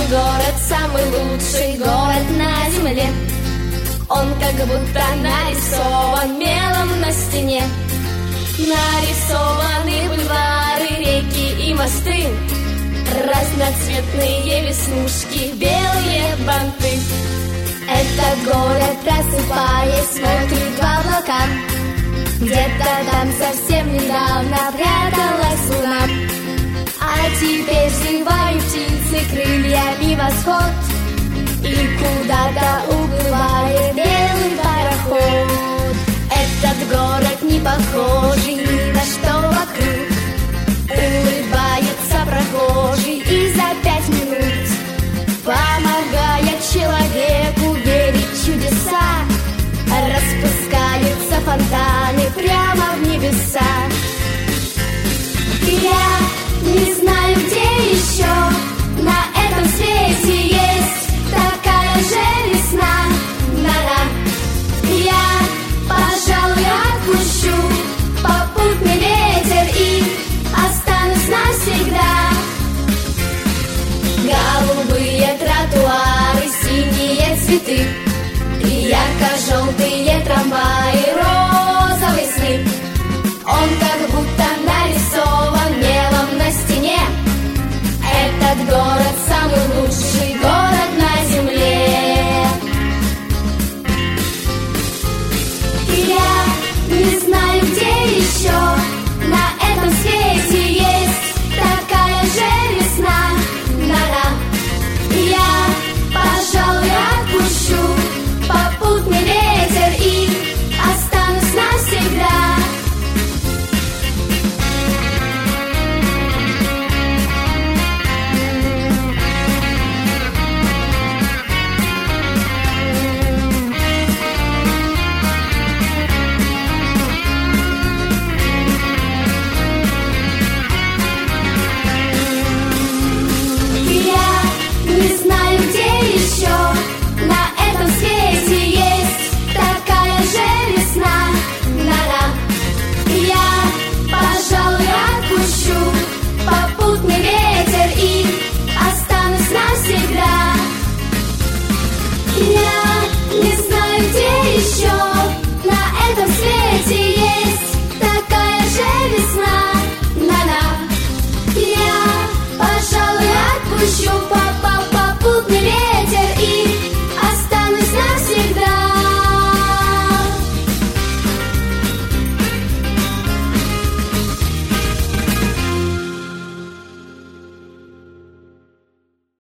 город самый лучший город на земле. Он как будто нарисован мелом на стене. Нарисованы бульвары, реки и мосты, разноцветные веснушки, белые банты. Этот город, просыпаясь, смотрит в облака. Где-то там совсем недавно пряталась луна. А теперь взрывают птицы крыльями восход, и куда-то уплывает белый пароход. Этот город не похожий